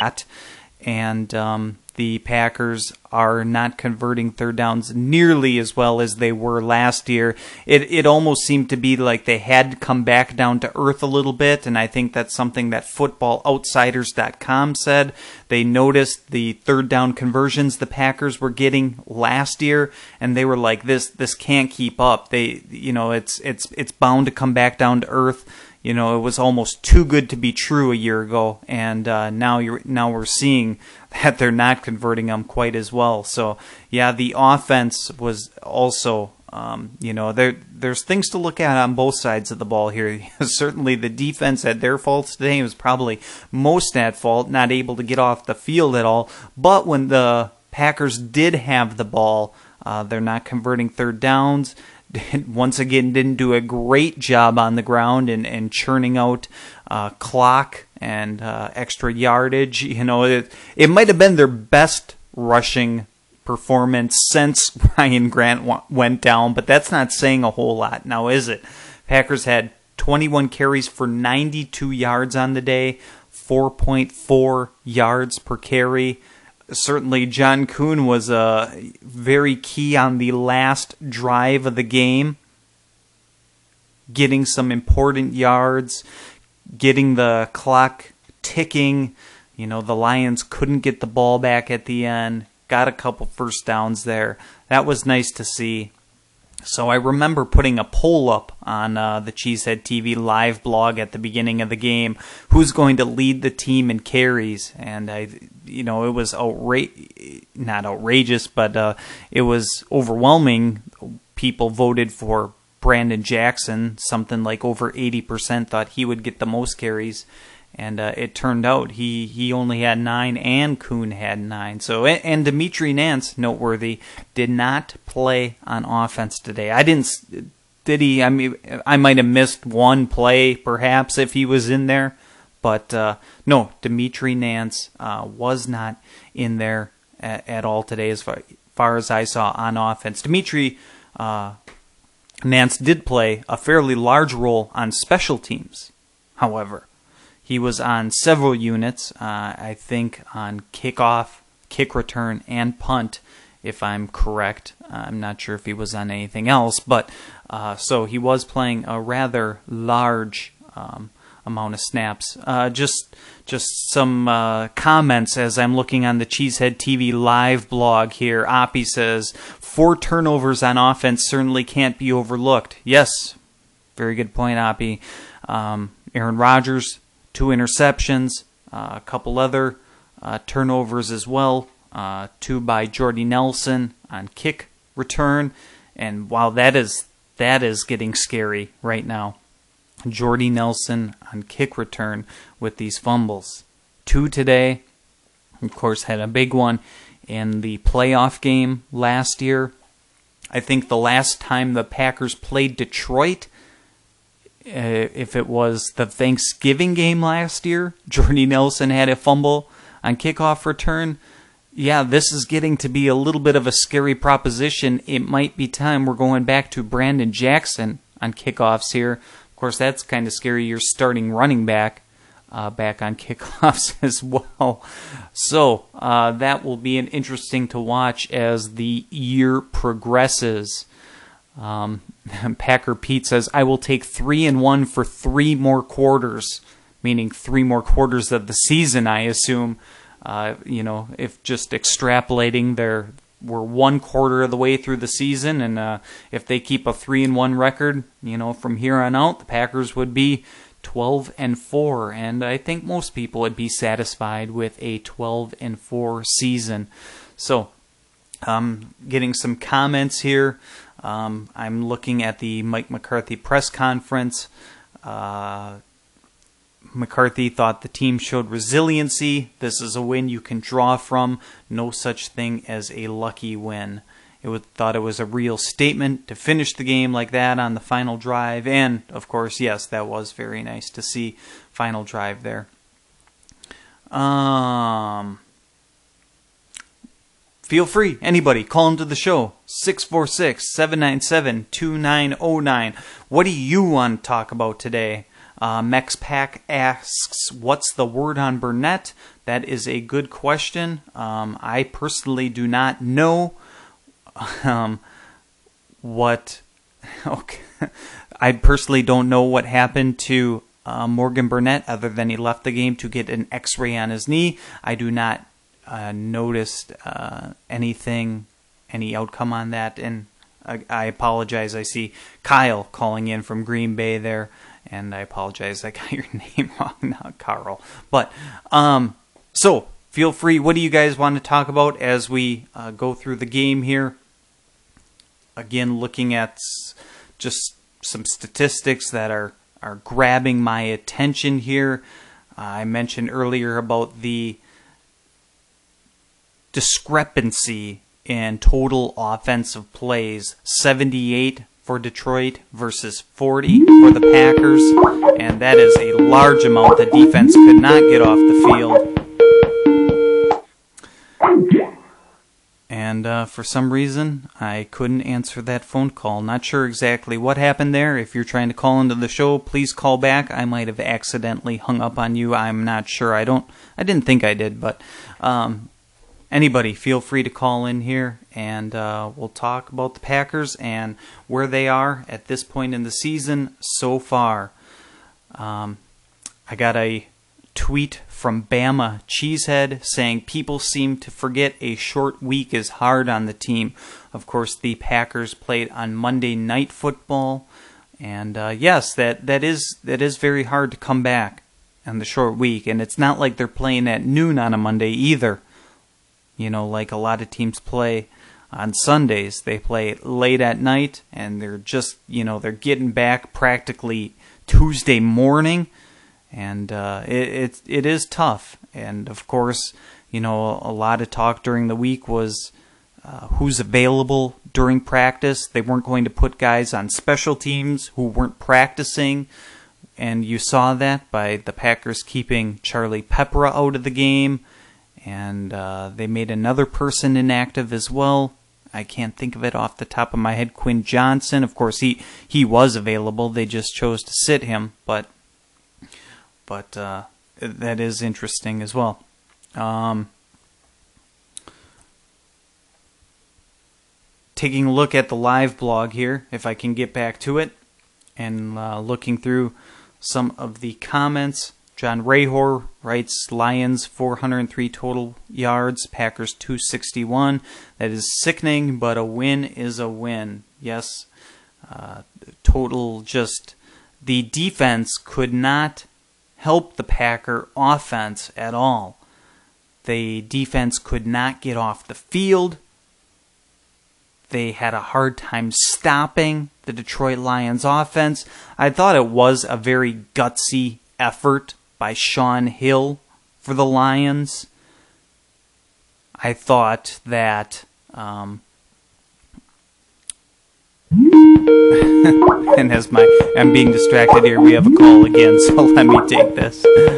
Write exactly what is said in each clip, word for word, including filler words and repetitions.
that. And um, the Packers are not converting third downs nearly as well as they were last year. It it almost seemed to be like they had to come back down to earth a little bit, and I think that's something that football outsiders dot com said. They noticed the third down conversions the Packers were getting last year, and they were like, this this can't keep up. They you know it's it's it's bound to come back down to earth. You know, it was almost too good to be true a year ago, and uh, now you're now we're seeing that they're not converting them quite as well. So, yeah, the offense was also, um, you know, there there's things to look at on both sides of the ball here. Certainly, the defense had their faults today. It was probably most at fault, not able to get off the field at all. But when the Packers did have the ball, uh, they're not converting third downs. Once again, didn't do a great job on the ground and, and churning out uh, clock and uh, extra yardage. You know, it, it might have been their best rushing performance since Ryan Grant w- went down, but that's not saying a whole lot now, is it? Packers had twenty-one carries for ninety-two yards on the day, four point four yards per carry. Certainly, John Kuhn was uh, very key on the last drive of the game, getting some important yards, getting the clock ticking. You know, the Lions couldn't get the ball back at the end, got a couple first downs there. That was nice to see. So I remember putting a poll up on uh, the Cheesehead T V live blog at the beginning of the game, who's going to lead the team in carries, and I, you know, it was outra- not outrageous, but uh, it was overwhelming. People voted for Brandon Jackson. Something like over eighty percent thought he would get the most carries. And uh, it turned out he, he only had nine, and Kuhn had nine. So and Dimitri Nance, noteworthy, did not play on offense today. I didn't. Did he? I mean, I might have missed one play, perhaps, if he was in there. But uh, no, Dimitri Nance uh, was not in there at, at all today, as far, far as I saw on offense. Dimitri uh, Nance did play a fairly large role on special teams, however. He was on several units, uh, I think on kickoff, kick return, and punt, if I'm correct. I'm not sure if he was on anything else, but uh, so he was playing a rather large um, amount of snaps. Uh, just just some uh, comments as I'm looking on the Cheesehead T V live blog here. Oppie says, four turnovers on offense certainly can't be overlooked. Yes, very good point, Oppie. Um, Aaron Rodgers, two interceptions, uh, a couple other uh, turnovers as well, uh, two by Jordy Nelson on kick return, and wow, that is that is getting scary right now. Jordy Nelson on kick return with these fumbles. Two today, of course, had a big one in the playoff game last year. I think the last time the Packers played Detroit, Uh, if it was the Thanksgiving game last year, Jordy Nelson had a fumble on kickoff return. Yeah, this is getting to be a little bit of a scary proposition. It might be time we're going back to Brandon Jackson on kickoffs here. Of course, that's kind of scary. You're starting running back uh, back on kickoffs as well. So uh, that will be an interesting to watch as the year progresses. Um, Packer Pete says, I will take three and one for three more quarters, meaning three more quarters of the season, I assume. Uh, you know, if just extrapolating, they're, we're one quarter of the way through the season, and uh, if they keep a three and one record, you know, from here on out, the Packers would be twelve and four, and I think most people would be satisfied with a twelve and four season. So, um, getting some comments here. Um, I'm looking at the Mike McCarthy press conference. Uh, McCarthy thought the team showed resiliency. This is a win you can draw from. No such thing as a lucky win. It was, thought it was a real statement to finish the game like that on the final drive. And, of course, yes, that was very nice to see. Final drive there. Um... Feel free, anybody, call into the show, six four six, seven nine seven, two nine zero nine. What do you want to talk about today? Uh, MexPack asks, what's the word on Burnett? That is a good question. Um, I personally do not know um, what... Okay. I personally don't know what happened to uh, Morgan Burnett other than he left the game to get an x-ray on his knee. I do not uh, notice uh, anything, any outcome on that, and I, I apologize. I see Kyle calling in from Green Bay there, and I apologize. I got your name wrong, not Carl. But, um, so, feel free. What do you guys want to talk about as we uh, go through the game here? Again, looking at just some statistics that are, are grabbing my attention here. Uh, I mentioned earlier about the discrepancy in total offensive plays. seventy-eight for Detroit versus forty for the Packers. And that is a large amount. The defense could not get off the field. And uh, for some reason, I couldn't answer that phone call. Not sure exactly what happened there. If you're trying to call into the show, please call back. I might have accidentally hung up on you. I'm not sure. I don't. I didn't think I did, but um, anybody, feel free to call in here, and uh, we'll talk about the Packers and where they are at this point in the season so far. Um, I got a tweet from Bama Cheesehead saying people seem to forget a short week is hard on the team. Of course, the Packers played on Monday Night Football, and uh, yes, that that is that is very hard to come back on the short week. And it's not like they're playing at noon on a Monday either. You know, like a lot of teams play on Sundays, they play late at night, and they're just you know they're getting back practically Tuesday morning. And uh, it, it it is tough. And, of course, you know, a lot of talk during the week was uh, who's available during practice. They weren't going to put guys on special teams who weren't practicing. And you saw that by the Packers keeping Charlie Peppera out of the game. And uh, they made another person inactive as well. I can't think of it off the top of my head. Quinn Johnson. Of course, he, he was available. They just chose to sit him. But... But uh, that is interesting as well. Um, taking a look at the live blog here, if I can get back to it, and uh, looking through some of the comments. John Rahor writes, Lions four hundred three total yards, Packers two sixty-one. That is sickening, but a win is a win. Yes, uh, total just... The defense could not help the Packer offense at all. The defense could not get off the field. They had a hard time stopping the Detroit Lions offense. I thought it was a very gutsy effort by Shaun Hill for the Lions. I thought that... Um, and as my I'm being distracted here, we have a call again, so let me take this.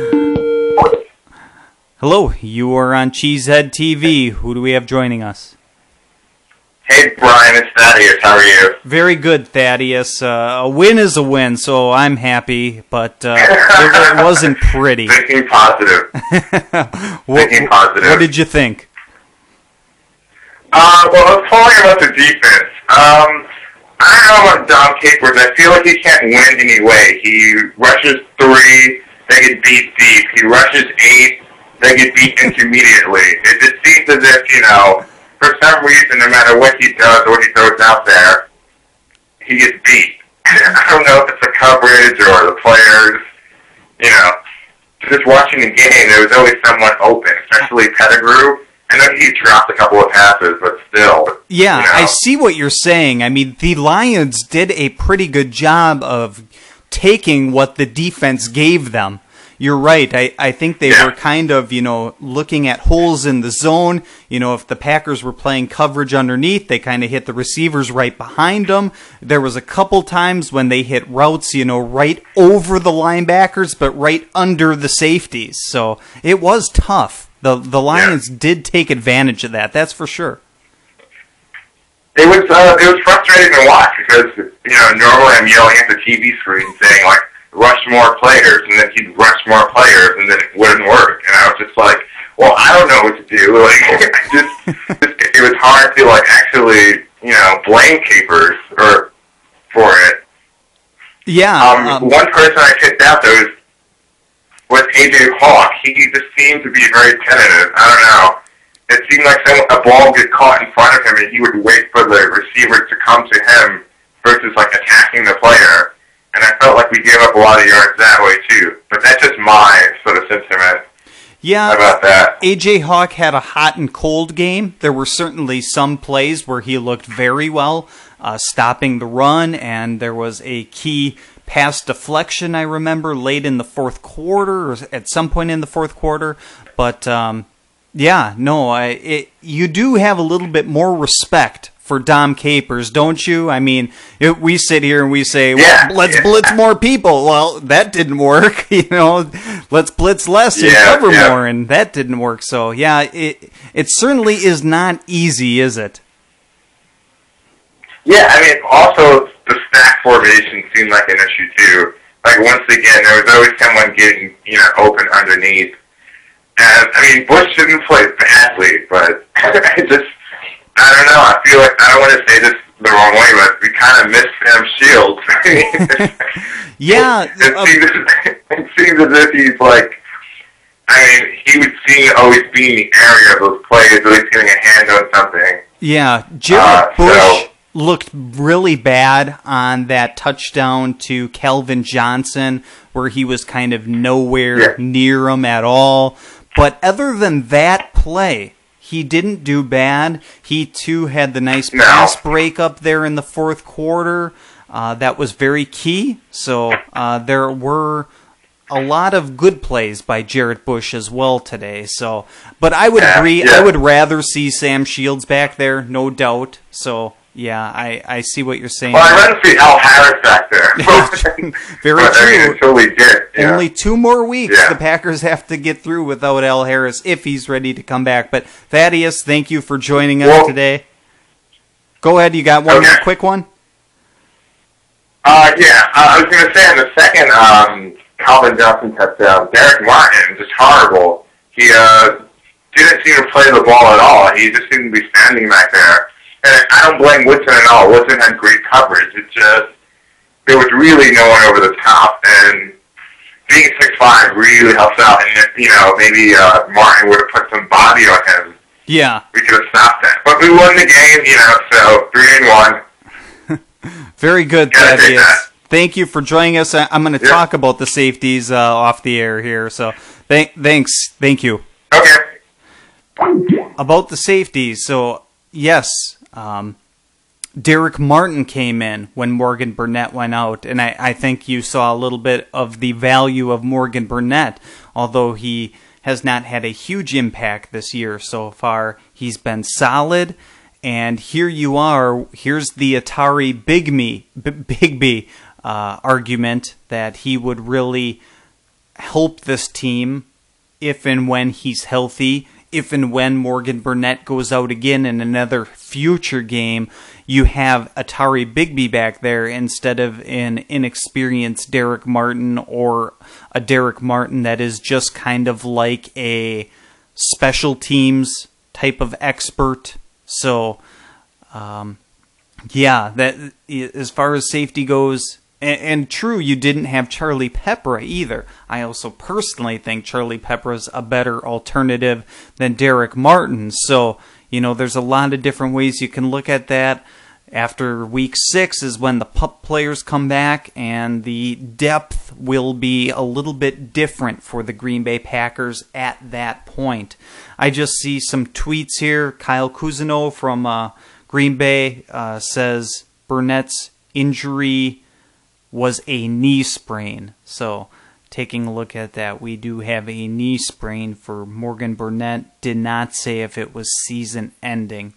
Hello, you are on Cheesehead T V. Who do we have joining us? Hey, Brian, it's Thaddeus. How are you? Very good, Thaddeus. Uh, a win is a win, so I'm happy, but uh, it, it wasn't pretty. Thinking positive. what, Thinking positive. What did you think? Uh, well, I was talking about the defense. Um... I don't know about Dom Capers. I feel like he can't win anyway. He rushes three, they get beat deep. He rushes eight, they get beat intermediately. It just seems as if, you know, for some reason, no matter what he does or what he throws out there, he gets beat. I don't know if it's the coverage or the players. You know, just watching the game, there was always someone open, especially Pettigrew. I know he dropped a couple of passes, but still. Yeah, you know. I see what you're saying. I mean, the Lions did a pretty good job of taking what the defense gave them. You're right. I, I think they yeah. were kind of, you know, looking at holes in the zone. You know, if the Packers were playing coverage underneath, they kind of hit the receivers right behind them. There was a couple times when they hit routes, you know, right over the linebackers, but right under the safeties. So it was tough. The the Lions yeah. did take advantage of that. That's for sure. It was uh, it was frustrating to watch because, you know, normally I'm yelling at the T V screen saying, like, rush more players, and then he'd rush more players, and then it wouldn't work. And I was just like, well, I don't know what to do. Like, I just, it was hard to, like, actually, you know, blame Capers or for it. Yeah. Um, um, one person I picked out, though, was, was A J Hawk. He just seemed to be very tentative. I don't know. It seemed like some, a ball would get caught in front of him, and he would wait for the receiver to come to him versus, like, attacking the player. And I felt like we gave up a lot of yards that way, too. But that's just my sort of sentiment yeah, about that. A J Hawk had a hot and cold game. There were certainly some plays where he looked very well, uh, stopping the run, and there was a key pass deflection, I remember, late in the fourth quarter, or at some point in the fourth quarter. But, um, yeah, no, I, it, you do have a little bit more respect for Dom Capers, don't you? I mean, it, we sit here and we say, well, yeah, let's yeah. blitz more people. Well, that didn't work. You know, let's blitz less and yeah, cover yeah. more, and that didn't work. So, yeah, it it certainly is not easy, is it? Yeah, I mean, also the stack formation seemed like an issue too. Like once again, there was always someone getting, you know, open underneath. And I mean, Bush didn't play badly, but I just, I don't know. I feel like I don't want to say this the wrong way, but we kind of missed Sam Shields. yeah, it, um, seems, it seems as if he's like. I mean, he would seem to always be in the area of those plays, at least getting a hand on something. Yeah, Jared uh, Bush so, looked really bad on that touchdown to Calvin Johnson, where he was kind of nowhere yeah. near him at all. But other than that play, he didn't do bad. He, too, had the nice no. pass break up there in the fourth quarter. Uh, that was very key. So uh, there were a lot of good plays by Jarrett Bush as well today. So, but I would yeah, agree. Yeah. I would rather see Sam Shields back there, no doubt. So, yeah, I, I see what you're saying. Well, I'd rather see Al Harris back there. Very but, true. I mean, until we did. Yeah. Only two more weeks Yeah. the Packers have to get through without Al Harris if he's ready to come back. But Thaddeus, thank you for joining us well, today. Go ahead, you got one okay. more quick one? Uh, yeah, uh, I was going to say in the second um, Calvin Johnson touchdown, Derek Martin, just horrible. He uh, didn't seem to play the ball at all. He just seemed to be standing back there. And I don't blame Woodson at all. Woodson had great coverage. It just, there was really no one over the top. And being six five really helps out. And, if, you know, maybe uh, Martin would have put some body on him. Yeah. We could have stopped that. But we won the game, you know, so three and one. Very good, Gotta take Thaddeus. that. Thank you for joining us. I- I'm going to Yeah. talk about the safeties uh, off the air here. So th- thanks. Thank you. Okay. About the safeties, so yes, um, Derek Martin came in when Morgan Burnett went out, and I, I think you saw a little bit of the value of Morgan Burnett, although he has not had a huge impact this year so far. He's been solid, and here you are, here's the Atari Big Me, B- Bigby uh, argument that he would really help this team if and when he's healthy. If and when Morgan Burnett goes out again in another future game, you have Atari Bigby back there instead of an inexperienced Derek Martin or a Derek Martin that is just kind of like a special teams type of expert. So, um, yeah, that as far as safety goes. And, and true, you didn't have Charlie Peppra either. I also personally think Charlie Pepra's a better alternative than Derek Martin. So, you know, there's a lot of different ways you can look at that. After week six is when the pup players come back, and the depth will be a little bit different for the Green Bay Packers at that point. I just see some tweets here. Kyle Cousineau from uh, Green Bay uh, says Burnett's injury was a knee sprain. So, taking a look at that, we do have a knee sprain for Morgan Burnett. Did not say if it was season ending.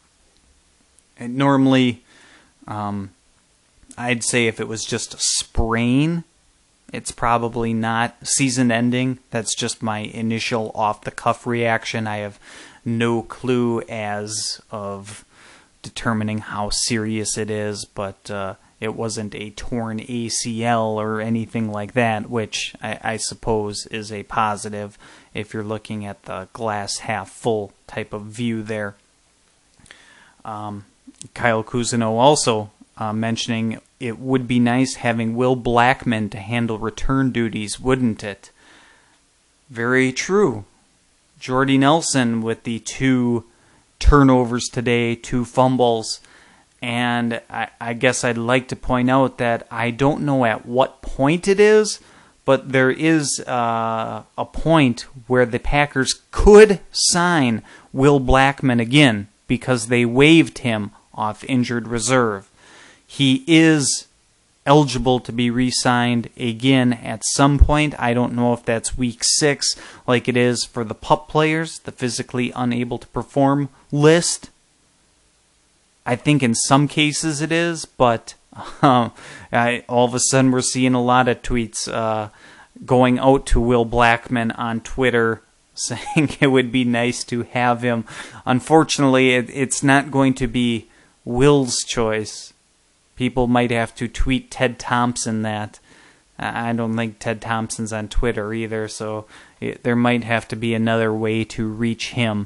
And normally, um, I'd say if it was just a sprain, it's probably not season ending. That's just my initial off-the-cuff reaction. I have no clue as of determining how serious it is, but uh, it wasn't a torn A C L or anything like that, which I, I suppose is a positive if you're looking at the glass half full type of view there. Um, Kyle Cousineau also uh, mentioning it would be nice having Will Blackmon to handle return duties, wouldn't it? Very true. Jordy Nelson with the two turnovers today, two fumbles. And I, I guess I'd like to point out that I don't know at what point it is, but there is uh, a point where the Packers could sign Will Blackmon again because they waived him off injured reserve. He is eligible to be re-signed again at some point. I don't know if that's week six like it is for the PUP players, the physically unable to perform list. I think in some cases it is, but um, I, all of a sudden we're seeing a lot of tweets uh, going out to Will Blackmon on Twitter saying it would be nice to have him. Unfortunately, it, it's not going to be Will's choice. People might have to tweet Ted Thompson that. I don't think Ted Thompson's on Twitter either, so it, there might have to be another way to reach him.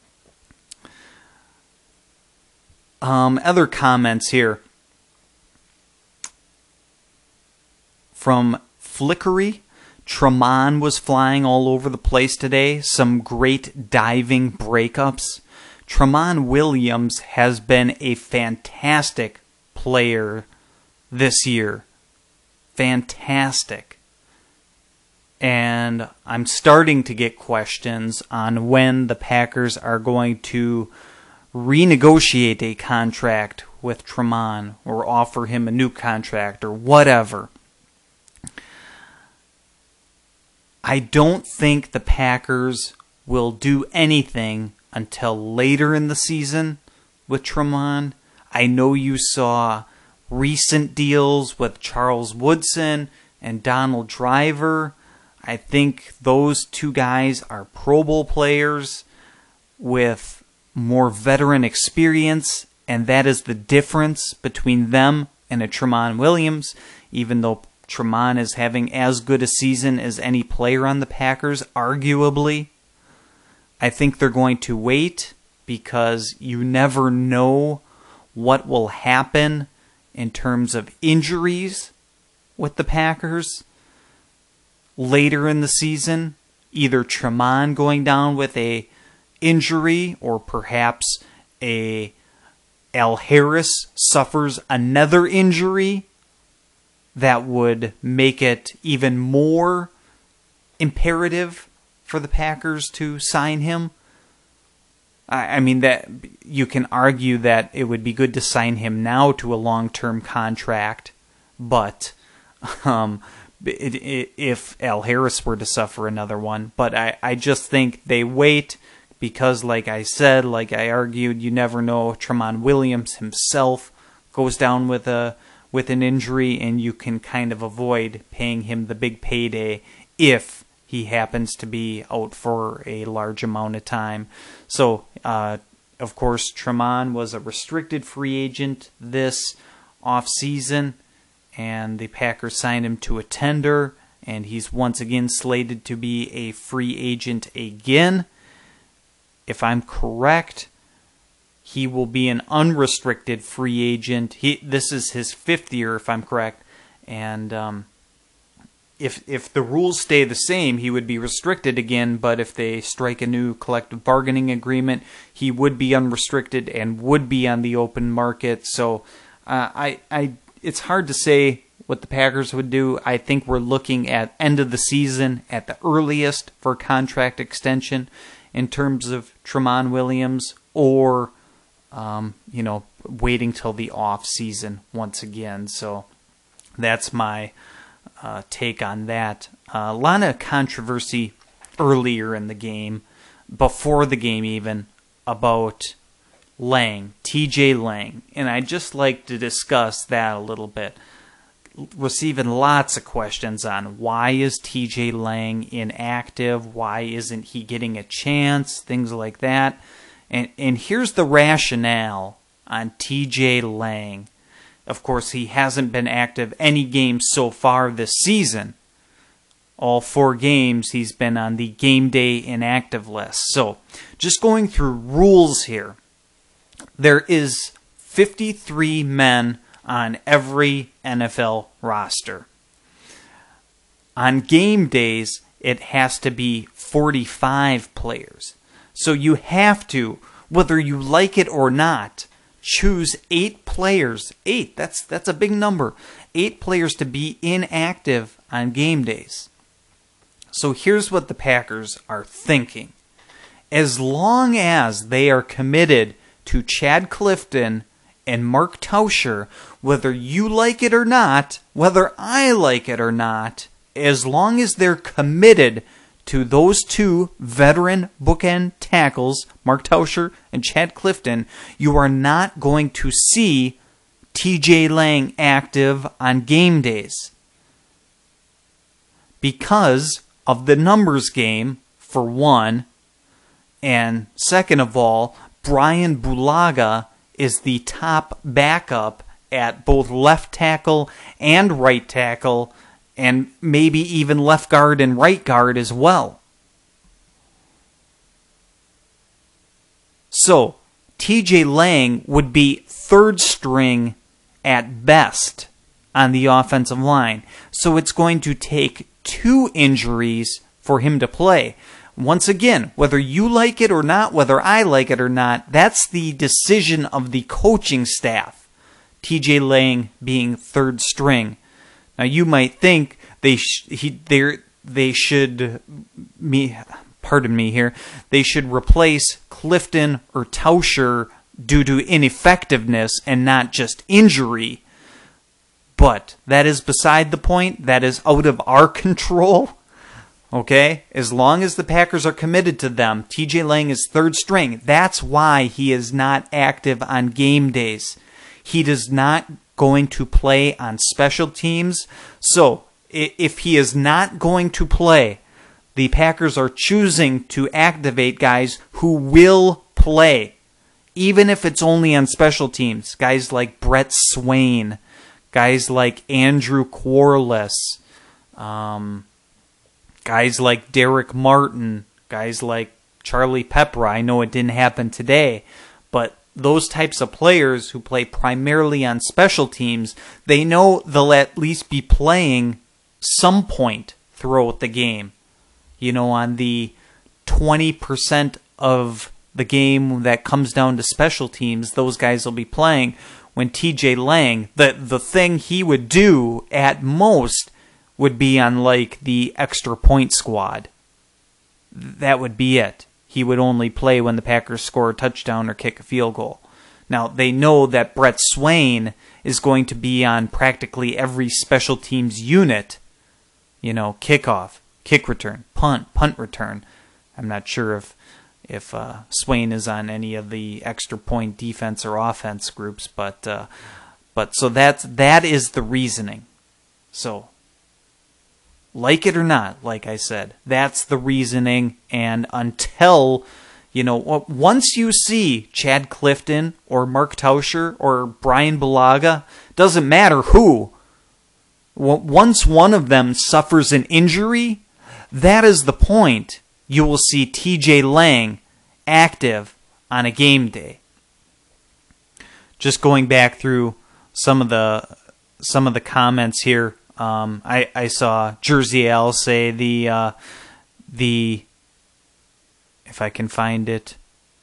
Um, other comments here from Flickery. Tramon was flying all over the place today. Some great diving breakups. Tramon Williams has been a fantastic player this year. Fantastic. And I'm starting to get questions on when the Packers are going to renegotiate a contract with Tramon or offer him a new contract or whatever. I don't think the Packers will do anything until later in the season with Tramon. I know you saw recent deals with Charles Woodson and Donald Driver. I think those two guys are Pro Bowl players with more veteran experience, and that is the difference between them and a Tramon Williams, even though Tramon is having as good a season as any player on the Packers, arguably. I think they're going to wait because you never know what will happen in terms of injuries with the Packers later in the season. Either Tramon going down with a injury, or perhaps a Al Harris suffers another injury that would make it even more imperative for the Packers to sign him. I, I mean, that you can argue that it would be good to sign him now to a long-term contract, but um, it, it, if Al Harris were to suffer another one, but I, I just think they wait. Because, like I said, like I argued, you never know. Tramon Williams himself goes down with a with an injury, and you can kind of avoid paying him the big payday if he happens to be out for a large amount of time. So, uh, of course, Tramon was a restricted free agent this offseason, and the Packers signed him to a tender, and he's once again slated to be a free agent again. If I'm correct, he will be an unrestricted free agent. He this is his fifth year, if I'm correct, and um, if if the rules stay the same, he would be restricted again. But if they strike a new collective bargaining agreement, he would be unrestricted and would be on the open market. So, uh, I I it's hard to say what the Packers would do. I think we're looking at end of the season at the earliest for contract extension in terms of Tramon Williams, or, um, you know, waiting till the off season once again. So that's my uh, take on that. Uh, a lot of controversy earlier in the game, before the game even, about Lang, T J Lang. And I'd just like to discuss that a little bit. Receiving lots of questions on why is T J Lang inactive, why isn't he getting a chance, things like that. And and here's the rationale on T J Lang. Of course, he hasn't been active any games so far this season. All four games, he's been on the game day inactive list. So, just going through rules here. There is fifty-three men on every N F L roster. On game days, it has to be forty-five players. So you have to, whether you like it or not, choose eight players. Eight, that's that's a big number. Eight players to be inactive on game days. So here's what the Packers are thinking. As long as they are committed to Chad Clifton and Mark Tauscher, whether you like it or not, whether I like it or not, as long as they're committed to those two veteran bookend tackles, Mark Tauscher and Chad Clifton, you are not going to see T J Lang active on game days. Because of the numbers game, for one, and second of all, Brian Bulaga is the top backup at both left tackle and right tackle, and maybe even left guard and right guard as well. So, T J Lang would be third string at best on the offensive line. So it's going to take two injuries for him to play. Once again, whether you like it or not, whether I like it or not, that's the decision of the coaching staff. T J Lang being third string. Now you might think they sh- he they they should me pardon me here they should replace Clifton or Tauscher due to ineffectiveness and not just injury. But that is beside the point. That is out of our control. Okay? As long as the Packers are committed to them, T J Lang is third string. That's why he is not active on game days. He is not going to play on special teams. So, if he is not going to play, the Packers are choosing to activate guys who will play. Even if it's only on special teams. Guys like Brett Swain. Guys like Andrew Quarless, um, guys like Derek Martin, guys like Charlie Pepper. I know it didn't happen today, but those types of players who play primarily on special teams, they know they'll at least be playing some point throughout the game. You know, on the twenty percent of the game that comes down to special teams, those guys will be playing. When T J Lang, the the thing he would do at most would be on like the extra point squad. That would be it. He would only play when the Packers score a touchdown or kick a field goal. Now, they know that Brett Swain is going to be on practically every special teams unit. You know, kickoff, kick return, punt, punt return. I'm not sure if if uh, Swain is on any of the extra point defense or offense groups, but uh, but so that's that is the reasoning. So, like it or not, like I said, that's the reasoning. And until, you know, once you see Chad Clifton or Mark Tauscher or Brian Bulaga, doesn't matter who, once one of them suffers an injury, that is the point. You will see T J Lang active on a game day. Just going back through some of the some of the comments here, um, I, I saw Jersey Al say the uh, the if I can find it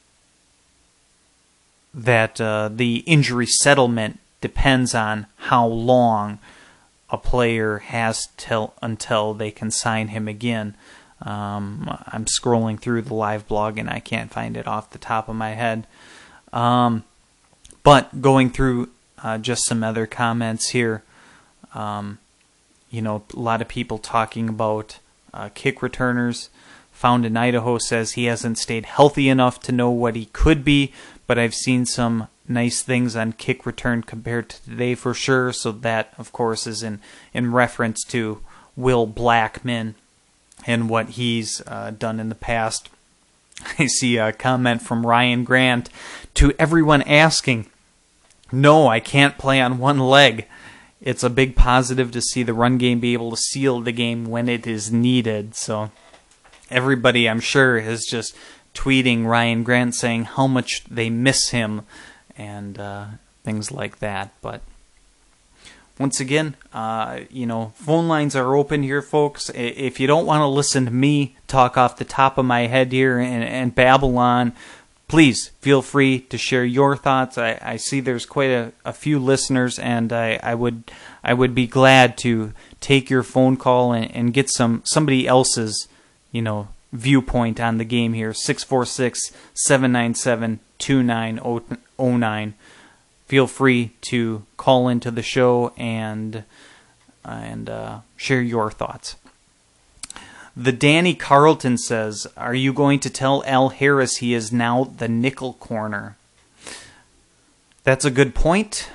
that uh, the injury settlement depends on how long a player has till until they can sign him again. Um, I'm scrolling through the live blog and I can't find it off the top of my head. Um, but going through uh, just some other comments here, um, you know, a lot of people talking about uh, kick returners. Found in Idaho says he hasn't stayed healthy enough to know what he could be, but I've seen some nice things on kick return compared to today for sure. So that, of course, is in, in reference to Will Blackman and what he's uh, done in the past. I see a comment from Ryan Grant to everyone asking, no, I can't play on one leg. It's a big positive to see the run game be able to seal the game when it is needed. So everybody, I'm sure, is just tweeting Ryan Grant saying how much they miss him and uh, things like that. But once again, uh, you know, phone lines are open here, folks. If you don't want to listen to me talk off the top of my head here and, and babble on, please feel free to share your thoughts. I, I see there's quite a, a few listeners, and I, I would I would be glad to take your phone call and, and get some somebody else's, you know, viewpoint on the game here. six four six, seven nine seven, two nine zero nine. Feel free to call into the show and and uh, share your thoughts. The Danny Carlton says, are you going to tell Al Harris he is now the nickel corner? That's a good point.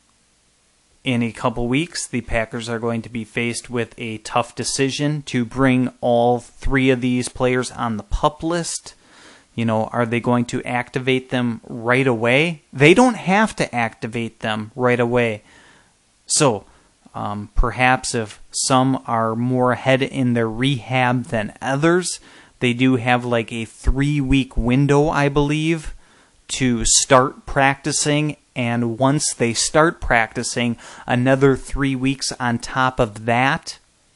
In a couple weeks, the Packers are going to be faced with a tough decision to bring all three of these players on the PUP list. You know, are they going to activate them right away? They don't have to activate them right away. So, Um, perhaps if some are more ahead in their rehab than others, they do have like a three-week window, I believe, to start practicing. And once they start practicing, another three weeks on top of that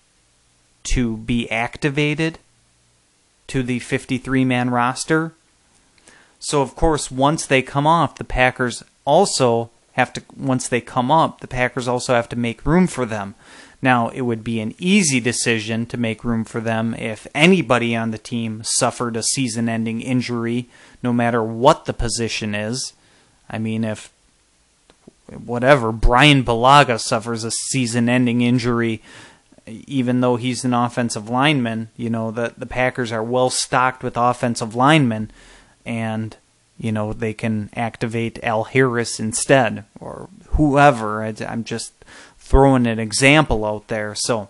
to be activated to the fifty-three man roster. So, of course, once they come off, the Packers also have to, once they come up, the Packers also have to make room for them. Now, it would be an easy decision to make room for them if anybody on the team suffered a season-ending injury, no matter what the position is. I mean, if, whatever, Brian Balaga suffers a season-ending injury, even though he's an offensive lineman, you know, the, the Packers are well-stocked with offensive linemen, and you know, they can activate Al Harris instead, or whoever. I'm just throwing an example out there. So,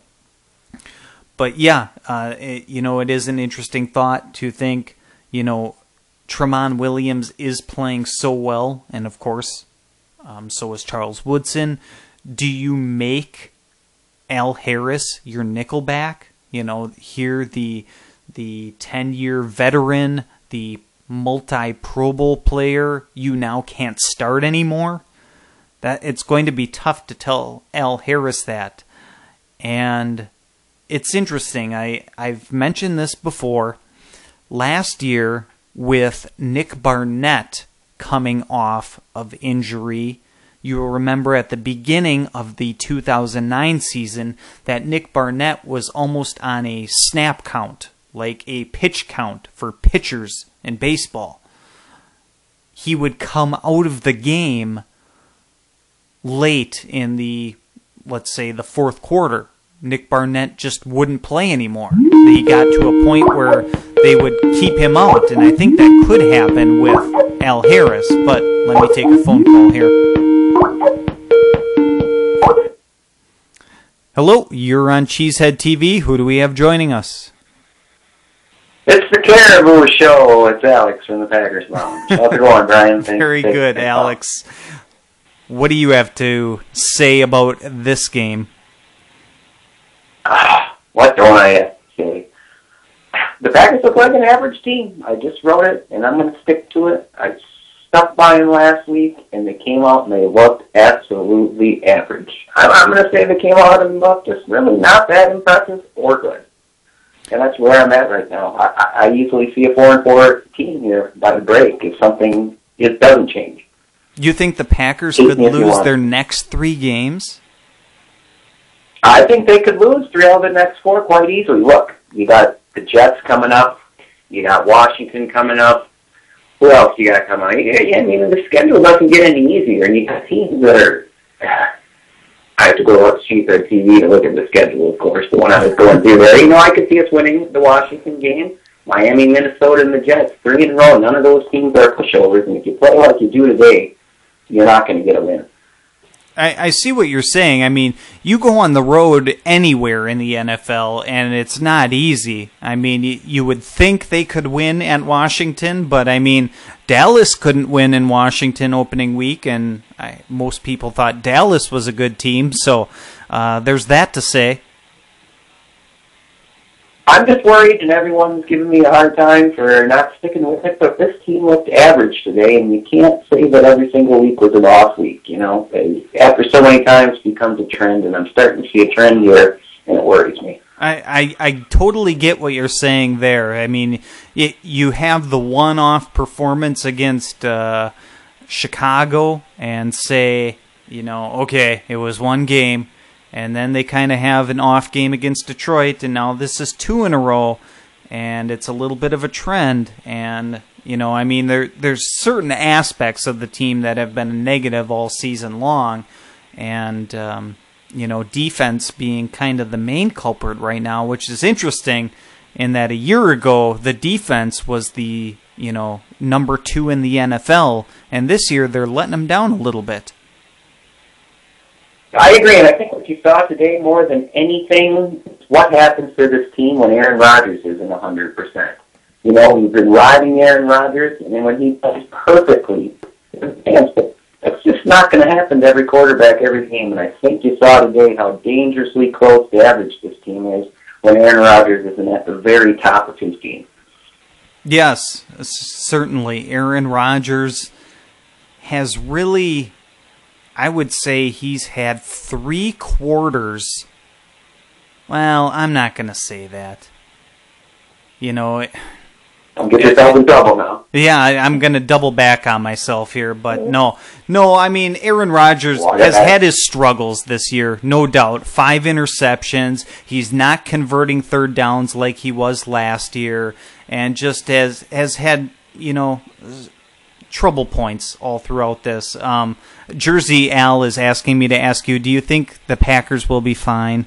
but yeah, uh, it, you know, it is an interesting thought to think, you know, Tramon Williams is playing so well, and of course, um, so is Charles Woodson. Do you make Al Harris your nickelback? You know, here the the ten-year veteran, the multi-Pro Bowl player you now can't start anymore? That it's going to be tough to tell Al Harris that. And it's interesting. I, I've mentioned this before. Last year, with Nick Barnett coming off of injury, you will remember at the beginning of the two thousand nine season that Nick Barnett was almost on a snap count, like a pitch count for pitchers in baseball. He would come out of the game late in the, let's say, the fourth quarter. Nick Barnett just wouldn't play anymore. He got to a point where they would keep him out, and I think that could happen with Al Harris, but let me take a phone call here. Hello, you're on Cheesehead T V. Who do we have joining us? It's the Caribou Show. It's Alex from the Packers Lounge. How's it going, Brian? Thanks, Very thanks, good, thanks, Alex. What do you have to say about this game? Ah, what don't I have to say? The Packers look like an average team. I just wrote it, and I'm going to stick to it. I stuck by them last week, and they came out and they looked absolutely average. I'm, I'm going to say they came out and looked just really not that impressive or good. And that's where I'm at right now. I, I easily see a four and four team here by the break if something it doesn't change. You think the Packers could lose their next three games? I think they could lose three out of the next four quite easily. Look, you got the Jets coming up. You got Washington coming up. Who else you got coming up? Yeah, I mean, the schedule doesn't get any easier, and you got teams that are... I have to go watch Cheesehead T V to look at the schedule, of course, the one I was going through there. You know, I could see us winning the Washington game, Miami, Minnesota, and the Jets, three in a row. None of those teams are pushovers, and if you play like you do today, you're not going to get a win. I, I see what you're saying. I mean, you go on the road anywhere in the N F L, and it's not easy. I mean, you, you would think they could win at Washington, but I mean, Dallas couldn't win in Washington opening week, and I, most people thought Dallas was a good team, so uh, there's that to say. I'm just worried, and everyone's giving me a hard time for not sticking with it, but this team looked average today, and you can't say that every single week was an off week, you know. After so many times, it becomes a trend, and I'm starting to see a trend here, and it worries me. I, I, I totally get what you're saying there. I mean, it, you have the one-off performance against uh, Chicago and say, you know, okay, it was one game, and then they kind of have an off game against Detroit, and now this is two in a row, and it's a little bit of a trend. And, you know, I mean, there there's certain aspects of the team that have been negative all season long, and, um, you know, defense being kind of the main culprit right now, which is interesting in that a year ago, the defense was the, you know, number two in the N F L, and this year they're letting them down a little bit. I agree, and I think what you saw today more than anything is what happens to this team when Aaron Rodgers isn't one hundred percent. You know, we've been riding Aaron Rodgers, and then when he plays perfectly, that's just not going to happen to every quarterback every game. And I think you saw today how dangerously close to average this team is when Aaron Rodgers isn't at the very top of his game. Yes, certainly. Aaron Rodgers has really, I would say he's had three quarters. Well, I'm not going to say that. You know, it, Don't get yourself in trouble now. Yeah, I, I'm going to double back on myself here, but no. No, I mean, Aaron Rodgers well, has had his struggles this year, no doubt. Five interceptions. He's not converting third downs like he was last year, and just has, has had, you know, trouble points all throughout this. Um, Jersey Al is asking me to ask you, do you think the Packers will be fine?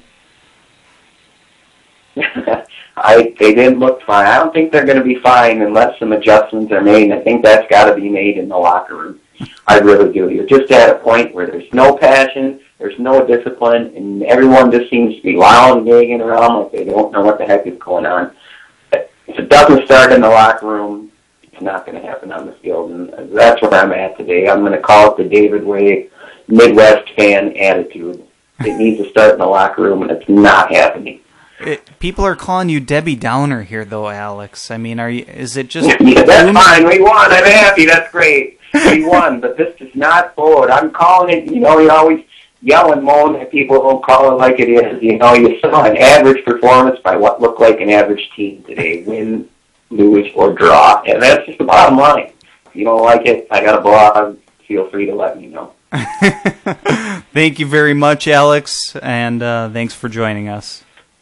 I they didn't look fine. I don't think they're going to be fine unless some adjustments are made, and I think that's got to be made in the locker room. I really do. You're just at a point where there's no passion, there's no discipline, and everyone just seems to be lollygagging around like they don't know what the heck is going on. If it doesn't start in the locker room, it's not going to happen on the field, and that's where I'm at today. I'm going to call it the David Way Midwest fan attitude. It needs to start in the locker room, and it's not happening. It, people are calling you Debbie Downer here, though, Alex. I mean, are you? Is it just? Yeah, that's fine. We won. I'm happy. That's great. We won, but this is not forward. I'm calling it. You know, you always yell and moan at people who call it like it is. You know, you saw an average performance by what looked like an average team today: win, lose, or draw, and that's just the bottom line. If you don't like it, I got a blog. Feel free to let me know. Thank you very much, Alex, and uh, thanks for joining us.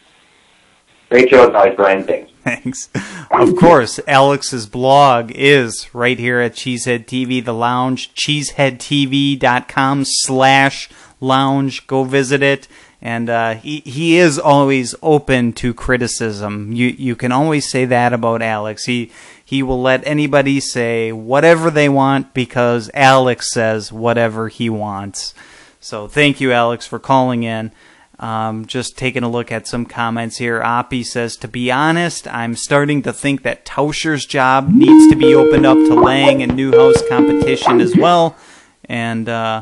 Great show, guys, Brian. Thanks. Thanks. Of course, Alex's blog is right here at Cheesehead T V, The Lounge, cheeseheadtv.com slash lounge. Go visit it. And uh, he, he is always open to criticism. You you can always say that about Alex. He, he will let anybody say whatever they want because Alex says whatever he wants. So thank you, Alex, for calling in. Um, just taking a look at some comments here. Oppie says, to be honest, I'm starting to think that Tauscher's job needs to be opened up to Lang and Newhouse competition as well. And uh,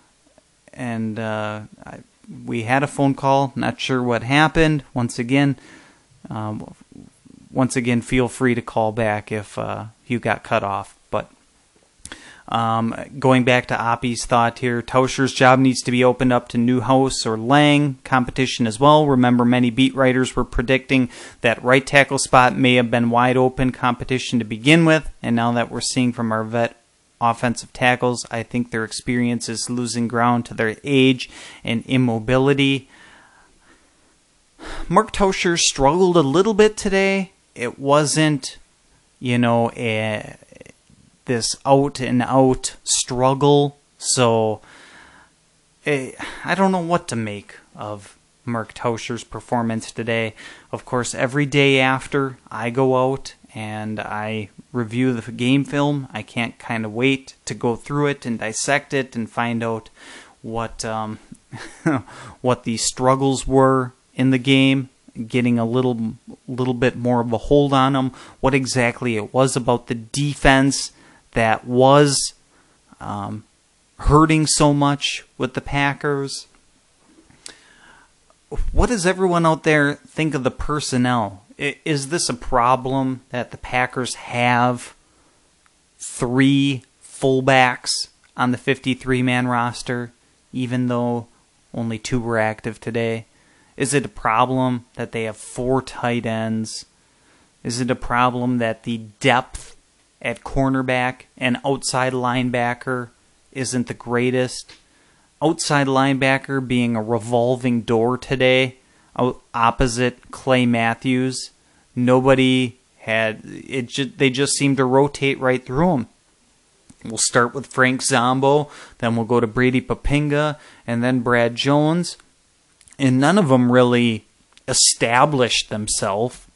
and uh, I, we had a phone call. Not sure what happened. Once again, um, once again, feel free to call back if uh, you got cut off. But Um, going back to Oppie's thought here, Tauscher's job needs to be opened up to Newhouse or Lang competition as well. Remember, many beat writers were predicting that right tackle spot may have been wide open competition to begin with, and now that we're seeing from our vet offensive tackles, I think their experience is losing ground to their age and immobility. Mark Tauscher struggled a little bit today. It wasn't, you know, a this out-and-out struggle, so eh, I don't know what to make of Mark Tauscher's performance today. Of course, every day after I go out and I review the game film, I can't kind of wait to go through it and dissect it and find out what um, what the struggles were in the game, getting a little little bit more of a hold on them, what exactly it was about the defense that was um, hurting so much with the Packers. What does everyone out there think of the personnel? Is this a problem that the Packers have three fullbacks on the fifty-three man roster, even though only two were active today? Is it a problem that they have four tight ends? Is it a problem that the depth at cornerback and outside linebacker isn't the greatest? Outside linebacker being a revolving door today, opposite Clay Matthews. Nobody had it. Just, they just seemed to rotate right through him. We'll start with Frank Zombo, then we'll go to Brady Papinga, and then Brad Jones. And none of them really established themselves.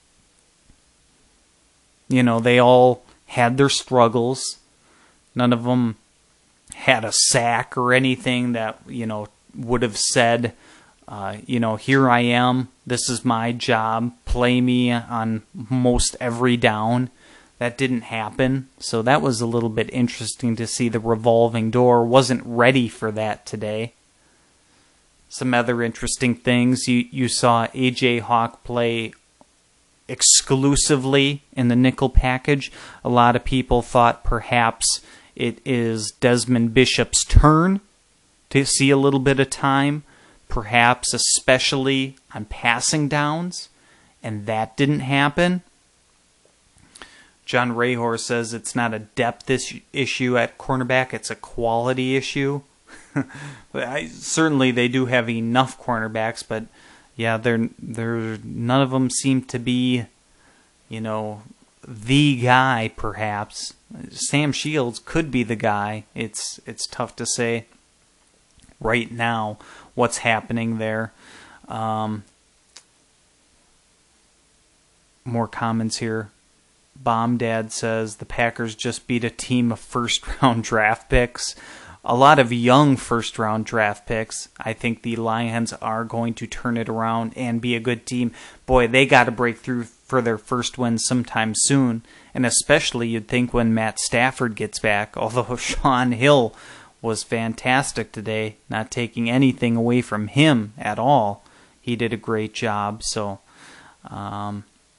You know, they all had their struggles. None of them had a sack or anything that, you know, would have said, uh, you know, here I am, this is my job, play me on most every down. That didn't happen. So that was a little bit interesting to see. The revolving door wasn't ready for that today. Some other interesting things. You you saw A J Hawk play exclusively in the nickel package. A lot of people thought perhaps it is Desmond Bishop's turn to see a little bit of time, perhaps especially on passing downs, and that didn't happen. John Rahor says it's not a depth is- issue at cornerback, it's a quality issue. I, certainly they do have enough cornerbacks, but yeah, they're they're none of them seem to be, you know, the guy. Perhaps Sam Shields could be the guy. It's it's tough to say right now what's happening there. Um, more comments here. Bomb Dad says the Packers just beat a team of first round draft picks. A lot of young first-round draft picks. I think the Lions are going to turn it around and be a good team. Boy, they got to break through for their first win sometime soon, and especially you'd think when Matt Stafford gets back, although Sean Hill was fantastic today, not taking anything away from him at all. He did a great job, so... Um,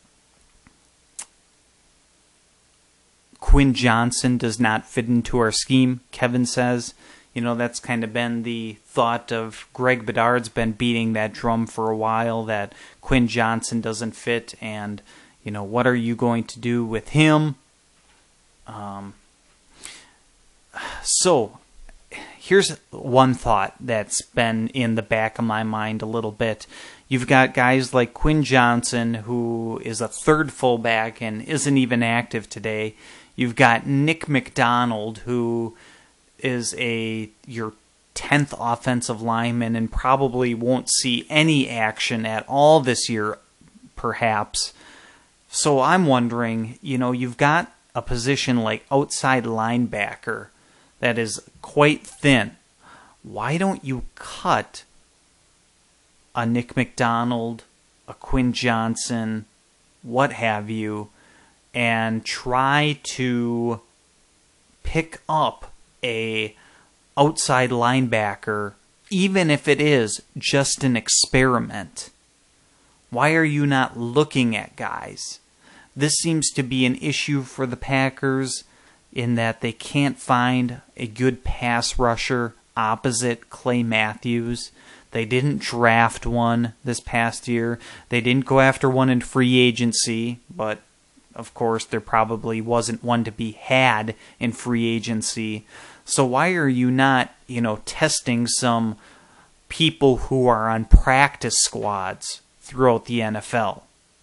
Quinn Johnson does not fit into our scheme, Kevin says. You know, that's kind of been the thought of Greg Bedard's been beating that drum for a while, that Quinn Johnson doesn't fit, and, you know, what are you going to do with him? Um, so, here's one thought that's been in the back of my mind a little bit. You've got guys like Quinn Johnson, who is a third fullback and isn't even active today. You've got Nick McDonald, who is a your tenth offensive lineman and probably won't see any action at all this year, perhaps. So I'm wondering, you know, you've got a position like outside linebacker that is quite thin. Why don't you cut a Nick McDonald, a Quinn Johnson, what have you, and try to pick up a outside linebacker, even if it is just an experiment? Why are you not looking at guys? This seems to be an issue for the Packers in that they can't find a good pass rusher opposite Clay Matthews. They didn't draft one this past year. They didn't go after one in free agency, but of course, there probably wasn't one to be had in free agency. So why are you not, you know, testing some people who are on practice squads throughout the N F L?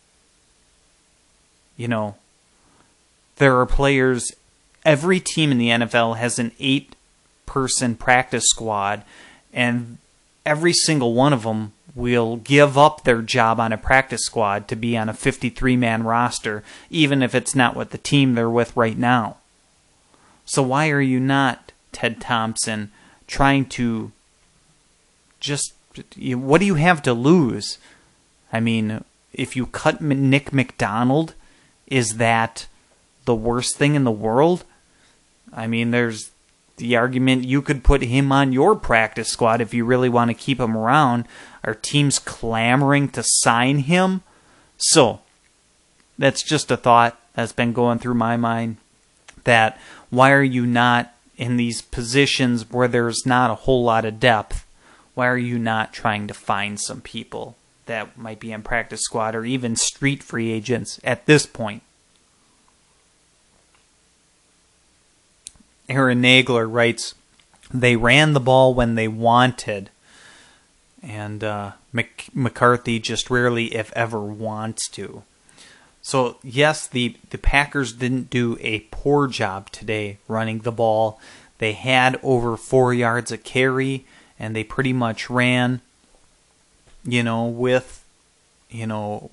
You know, there are players, every team in the N F L has an eight-person practice squad, and every single one of them will give up their job on a practice squad to be on a fifty-three man roster, even if it's not with the team they're with right now. So why are you not, Ted Thompson, trying to just you, what do you have to lose? I mean, if you cut Nick McDonald, is that the worst thing in the world? I mean, there's the argument you could put him on your practice squad if you really want to keep him around. Are teams clamoring to sign him? So, that's just a thought that's been going through my mind, that why are you not in these positions where there's not a whole lot of depth? Why are you not trying to find some people that might be in practice squad or even street free agents at this point? Aaron Nagler writes, they ran the ball when they wanted, and uh, Mc- McCarthy just rarely, if ever, wants to. So, yes, the, the Packers didn't do a poor job today running the ball. They had over four yards a carry, and they pretty much ran, you know, with, you know,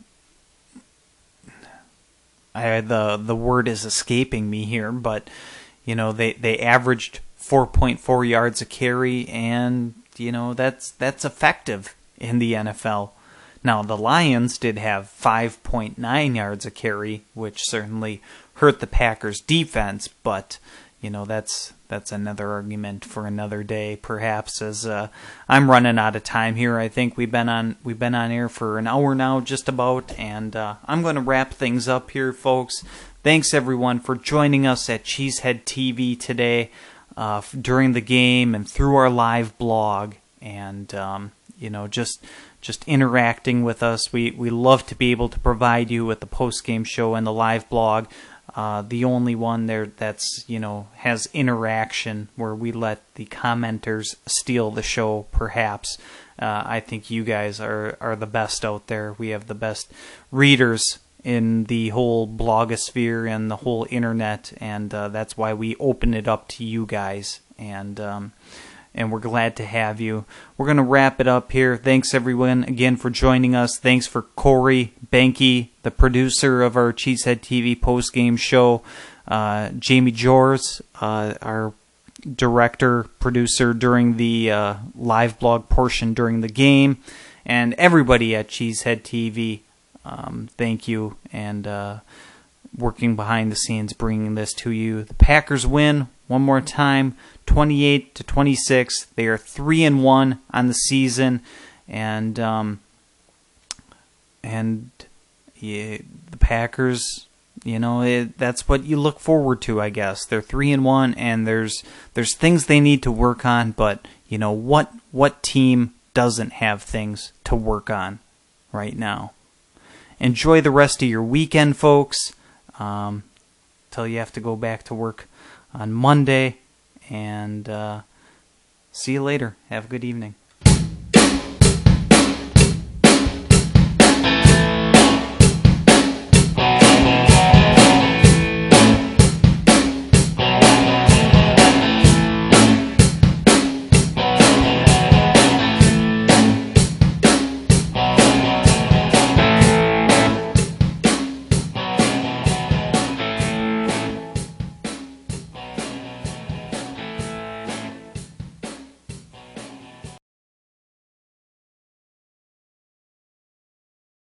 I, the the word is escaping me here, but you know, they, they averaged four point four yards a carry, and, you know, that's that's effective in the N F L. Now, the Lions did have five point nine yards a carry, which certainly hurt the Packers' defense, but, you know, that's that's another argument for another day, perhaps, as uh, I'm running out of time here. I think we've been on we've been on air for an hour now, just about, and uh, I'm going to wrap things up here, folks. Thanks, everyone, for joining us at Cheesehead T V today uh, during the game and through our live blog, and um, you know, just just interacting with us. We we love to be able to provide you with the post-game show and the live blog. Uh, the only one there that's, you know, has interaction where we let the commenters steal the show, perhaps. Uh, I think you guys are, are the best out there. We have the best readers in the whole blogosphere and the whole internet, and uh, that's why we open it up to you guys, and um, and we're glad to have you. We're going to wrap it up here. Thanks, everyone, again, for joining us. Thanks for Corey Benke, the producer of our Cheesehead T V post-game show, uh, Jamie Jors, uh, our director, producer during the uh, live blog portion during the game, and everybody at Cheesehead T V. Um, thank you, and uh, working behind the scenes, bringing this to you. The Packers win one more time, twenty-eight to twenty-six. They are three and one on the season, and um, and yeah, the Packers, you know, it, that's what you look forward to, I guess. They're three and one, and there's there's things they need to work on, but you know what? What team doesn't have things to work on right now? Enjoy the rest of your weekend, folks, um, till you have to go back to work on Monday, and uh, see you later. Have a good evening.